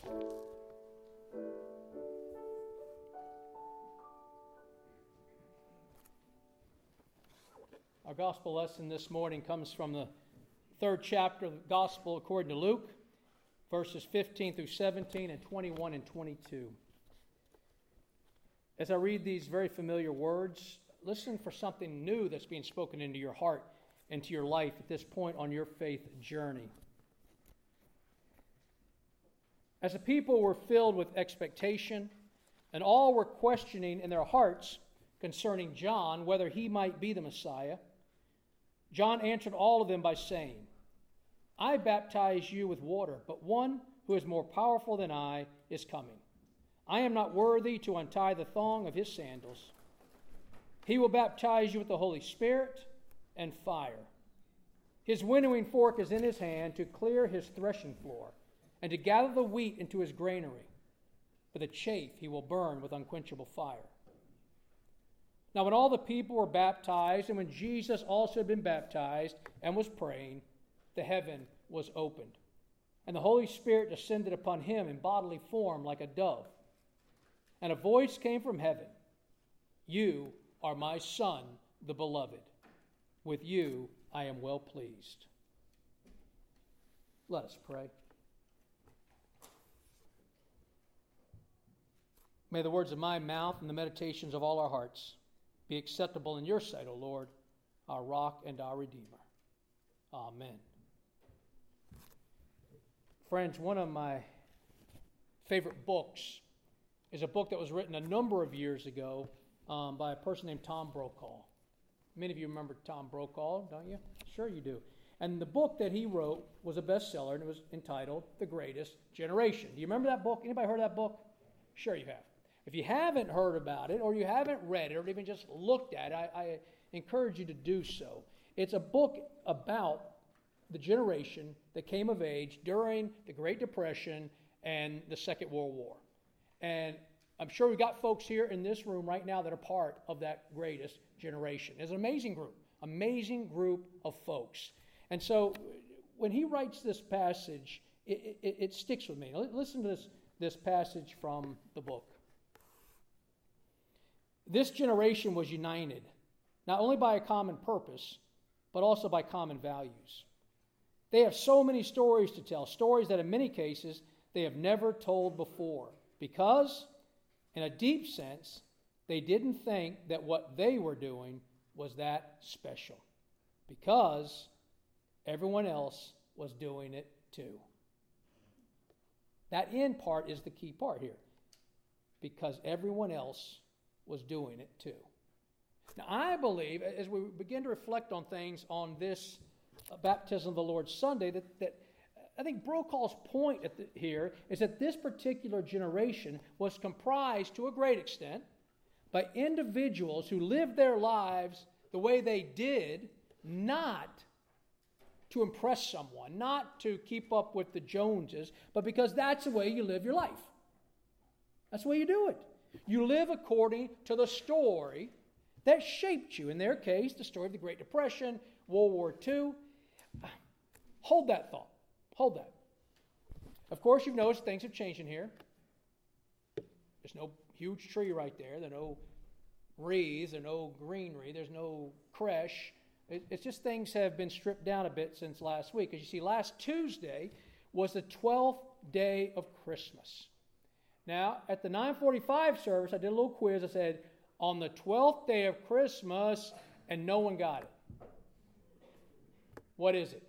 Our gospel lesson this morning comes from the third chapter of the gospel according to Luke, verses 15 through 17 and 21 and 22. As I read these very familiar words, listen for something new that's being spoken into your heart and to your life at this point on your faith journey. As the people were filled with expectation, and all were questioning in their hearts concerning John whether he might be the Messiah, John answered all of them by saying, I baptize you with water, but one who is more powerful than I is coming. I am not worthy to untie the thong of his sandals. He will baptize you with the Holy Spirit and fire. His winnowing fork is in his hand to clear his threshing floor and to gather the wheat into his granary, but the chaff he will burn with unquenchable fire. Now when all the people were baptized, and when Jesus also had been baptized and was praying, the heaven was opened, and the Holy Spirit descended upon him in bodily form like a dove. And a voice came from heaven, You are my Son, the beloved. With you I am well pleased. Let us pray. May the words of my mouth and the meditations of all our hearts be acceptable in your sight, O Lord, our rock and our Redeemer. Amen. Friends, one of my favorite books is a book that was written a number of years ago by a person named Tom Brokaw. Many of you remember Tom Brokaw, don't you? Sure you do. And the book that he wrote was a bestseller, and it was entitled The Greatest Generation. Do you remember that book? Anybody heard of that book? Sure you have. If you haven't heard about it, or you haven't read it, or even just looked at it, I encourage you to do so. It's a book about the generation that came of age during the Great Depression and the Second World War. And I'm sure we've got folks here in this room right now that are part of that greatest generation. It's an amazing group of folks. And so when he writes this passage, it sticks with me. Listen to this passage from the book. This generation was united, not only by a common purpose, but also by common values. They have so many stories to tell, stories that in many cases they have never told before, because, in a deep sense, they didn't think that what they were doing was that special, because everyone else was doing it too. That end part is the key part here, because everyone else was doing it too. Now, I believe, as we begin to reflect on things on this Baptism of the Lord Sunday, that I think Brokaw's point here is that this particular generation was comprised, to a great extent, by individuals who lived their lives the way they did, not to impress someone, not to keep up with the Joneses, but because that's the way you live your life. That's the way you do it. You live according to the story that shaped you. In their case, the story of the Great Depression, World War II. Hold that thought. Hold that. Of course, you've noticed things have changed in here. There's no huge tree right there. There are no wreaths. There's no greenery. There's no creche. It's just things have been stripped down a bit since last week. As you see, last Tuesday was the 12th day of Christmas. Now, at the 9:45 service, I did a little quiz. I said, on the 12th day of Christmas, and no one got it. What is it?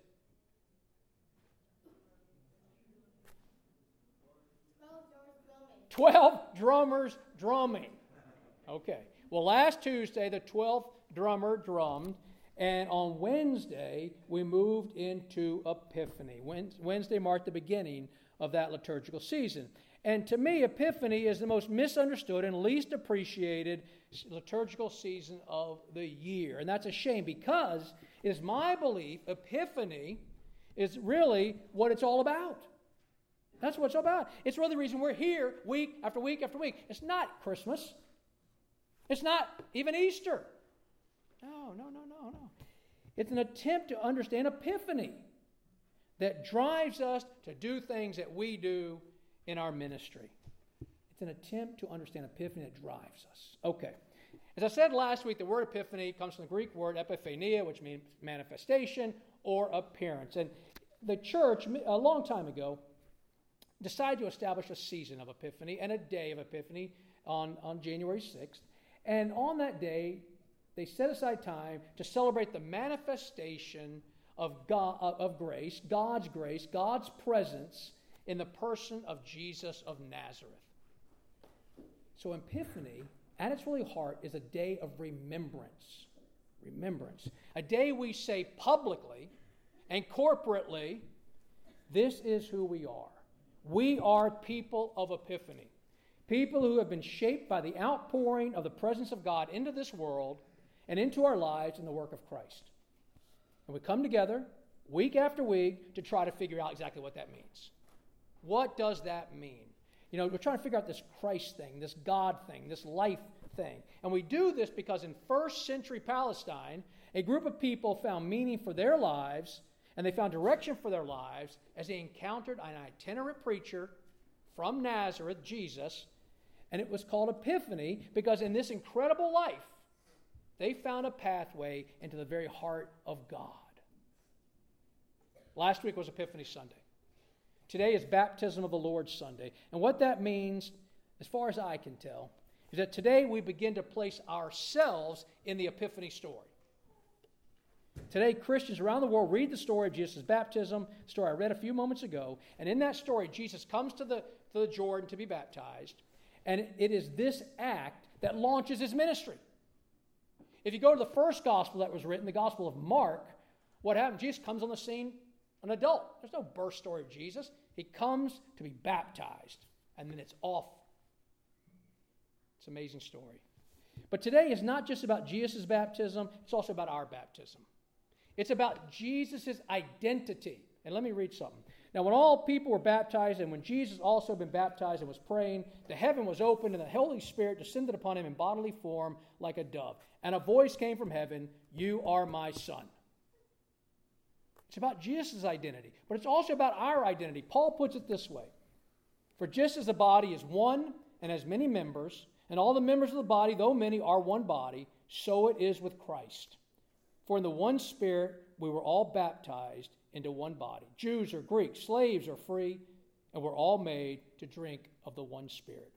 12 drummers drumming. Okay. Well, last Tuesday, the 12th drummer drummed, and on Wednesday, we moved into Epiphany. Wednesday marked the beginning of that liturgical season. And to me, Epiphany is the most misunderstood and least appreciated liturgical season of the year. And that's a shame, because it is my belief Epiphany is really what it's all about. That's what it's all about. It's really the reason we're here week after week after week. It's not Christmas. It's not even Easter. No. It's an attempt to understand Epiphany that drives us to do things that we do in our ministry. It's an attempt to understand Epiphany that drives us. Okay. As I said last week, the word Epiphany comes from the Greek word epiphania, which means manifestation or appearance. And the church, a long time ago, decided to establish a season of Epiphany and a day of Epiphany on January 6th. And on that day, they set aside time to celebrate the manifestation of God, of grace, God's presence in the person of Jesus of Nazareth. So Epiphany, at its really heart, is a day of remembrance. Remembrance. A day we say publicly and corporately, this is who we are. We are people of Epiphany. People who have been shaped by the outpouring of the presence of God into this world and into our lives in the work of Christ. And we come together week after week to try to figure out exactly what that means. What does that mean? You know, we're trying to figure out this Christ thing, this God thing, this life thing. And we do this because in first century Palestine, a group of people found meaning for their lives and they found direction for their lives as they encountered an itinerant preacher from Nazareth, Jesus, and it was called Epiphany because in this incredible life, they found a pathway into the very heart of God. Last week was Epiphany Sunday. Today is Baptism of the Lord Sunday. And what that means, as far as I can tell, is that today we begin to place ourselves in the Epiphany story. Today, Christians around the world read the story of Jesus' baptism, the story I read a few moments ago, and in that story, Jesus comes to the Jordan to be baptized, and it is this act that launches his ministry. If you go to the first gospel that was written, the Gospel of Mark, what happened? Jesus comes on the scene an adult. There's no birth story of Jesus. He comes to be baptized, and then it's off. It's an amazing story. But today is not just about Jesus' baptism, it's also about our baptism. It's about Jesus' identity. And let me read something. Now, when all people were baptized, and when Jesus also had been baptized and was praying, the heaven was opened, and the Holy Spirit descended upon him in bodily form like a dove. And a voice came from heaven, "You are my Son." It's about Jesus' identity, but it's also about our identity. Paul puts it this way: for just as the body is one and has many members, and all the members of the body, though many, are one body, so it is with Christ. For in the one Spirit we were all baptized into one body. Jews or Greeks, slaves or free, and we're all made to drink of the one Spirit.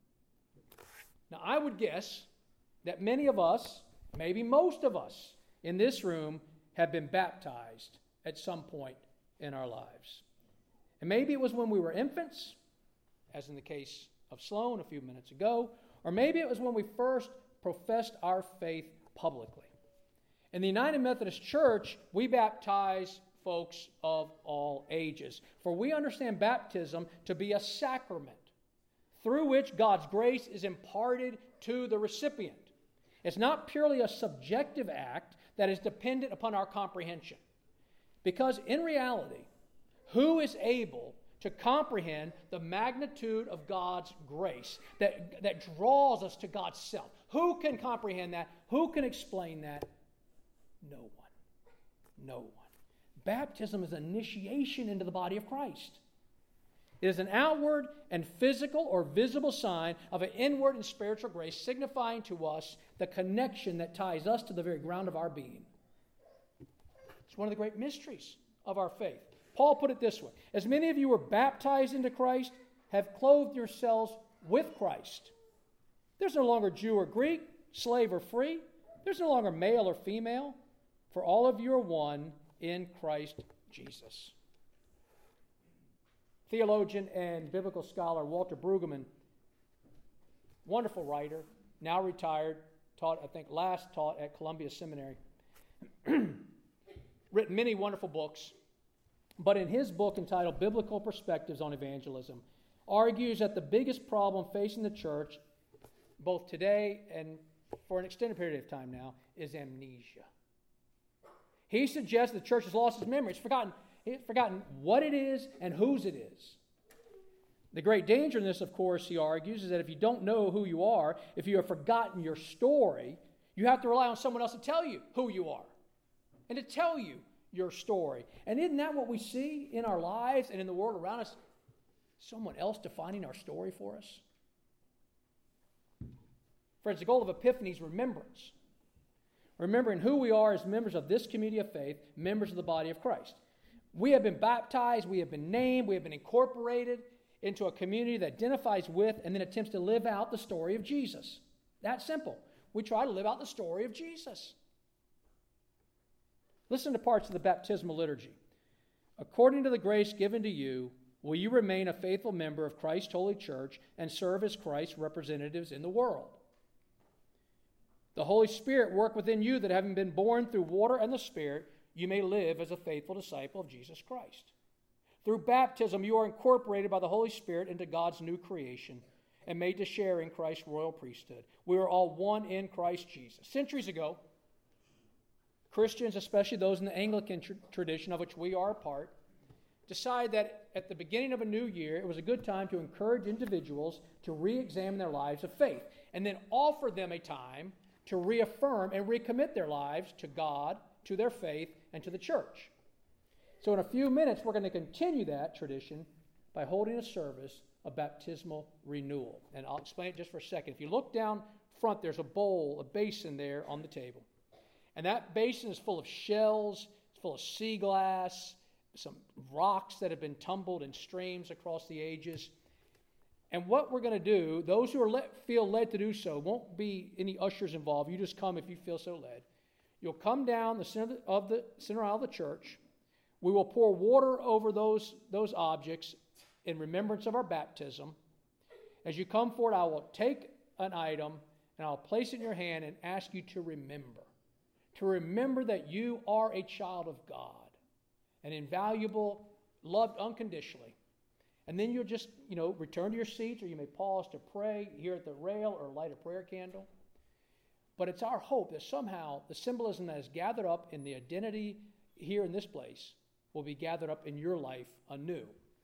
Now, I would guess that many of us, maybe most of us in this room, have been baptized at some point in our lives. And maybe it was when we were infants, as in the case of Sloan a few minutes ago, or maybe it was when we first professed our faith publicly. In the United Methodist Church, we baptize folks of all ages, for we understand baptism to be a sacrament through which God's grace is imparted to the recipient. It's not purely a subjective act that is dependent upon our comprehension. Because in reality, who is able to comprehend the magnitude of God's grace that draws us to God's self? Who can comprehend that? Who can explain that? No one. No one. Baptism is an initiation into the body of Christ. It is an outward and physical or visible sign of an inward and spiritual grace, signifying to us the connection that ties us to the very ground of our being. It's one of the great mysteries of our faith. Paul put it this way: as many of you were baptized into Christ, have clothed yourselves with Christ. There's no longer Jew or Greek, slave or free. There's no longer male or female, for all of you are one in Christ Jesus. Theologian and biblical scholar Walter Brueggemann, wonderful writer, now retired, last taught at Columbia Seminary, written many wonderful books, but in his book entitled Biblical Perspectives on Evangelism, argues that the biggest problem facing the church, both today and for an extended period of time now, is amnesia. He suggests the church has lost its memory. It's forgotten what it is and whose it is. The great danger in this, of course, he argues, is that if you don't know who you are, if you have forgotten your story, you have to rely on someone else to tell you who you are and to tell you your story. And isn't that what we see in our lives and in the world around us? someone else defining our story for us? Friends, the goal of Epiphany is remembrance. Remembering who we are as members of this community of faith, members of the body of Christ. We have been baptized, we have been named, we have been incorporated into a community that identifies with and then attempts to live out the story of Jesus. That simple. We try to live out the story of Jesus. Listen to parts of the baptismal liturgy. According to the grace given to you, will you remain a faithful member of Christ's holy church and serve as Christ's representatives in the world? The Holy Spirit work within you that having been born through water and the Spirit, you may live as a faithful disciple of Jesus Christ. Through baptism, you are incorporated by the Holy Spirit into God's new creation and made to share in Christ's royal priesthood. We are all one in Christ Jesus. Centuries ago, Christians, especially those in the Anglican tradition of which we are a part, decided that at the beginning of a new year, it was a good time to encourage individuals to re-examine their lives of faith and then offer them a time to reaffirm and recommit their lives to God, to their faith, and to the church. So in a few minutes, we're going to continue that tradition by holding a service of baptismal renewal. And I'll explain it just for a second. If you look down front, there's a bowl, a basin there on the table. And that basin is full of shells, it's full of sea glass, some rocks that have been tumbled in streams across the ages. And what we're going to do, those who feel led to do so, won't be any ushers involved. You just come if you feel so led. You'll come down the center aisle of the church. We will pour water over those objects in remembrance of our baptism. As you come forward, I will take an item and I'll place it in your hand and ask you to remember. To remember that you are a child of God, an invaluable, loved unconditionally. And then you'll just, return to your seats, or you may pause to pray here at the rail or light a prayer candle. But it's our hope that somehow the symbolism that is gathered up in the identity here in this place will be gathered up in your life anew.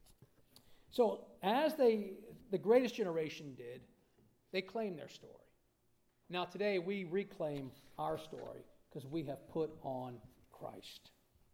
So as the greatest generation did, they claimed their story. Now today we reclaim our story because we have put on Christ.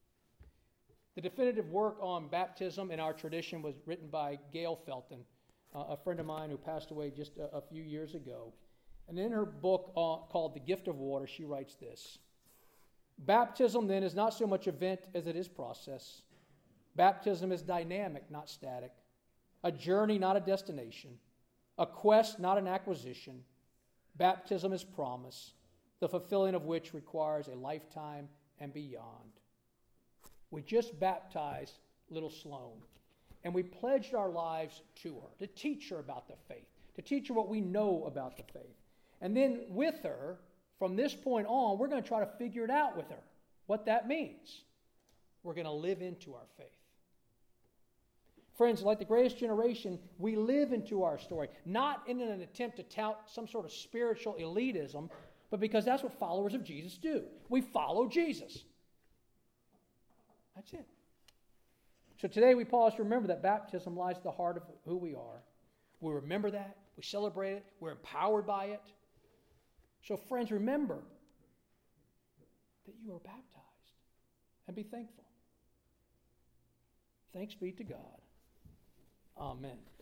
The definitive work on baptism in our tradition was written by Gail Felton, a friend of mine who passed away just a few years ago. And in her book called The Gift of Water, she writes this: Baptism, then, is not so much event as it is process. Baptism is dynamic, not static. A journey, not a destination. A quest, not an acquisition. Baptism is promise, the fulfilling of which requires a lifetime and beyond. We just baptized little Sloan, and we pledged our lives to her, to teach her about the faith, to teach her what we know about the faith. And then with her, from this point on, we're going to try to figure it out with her, what that means. We're going to live into our faith. Friends, like the greatest generation, we live into our story, not in an attempt to tout some sort of spiritual elitism, but because that's what followers of Jesus do. We follow Jesus. That's it. So today we pause to remember that baptism lies at the heart of who we are. We remember that. We celebrate it. We're empowered by it. So friends, remember that you are baptized and be thankful. Thanks be to God. Amen.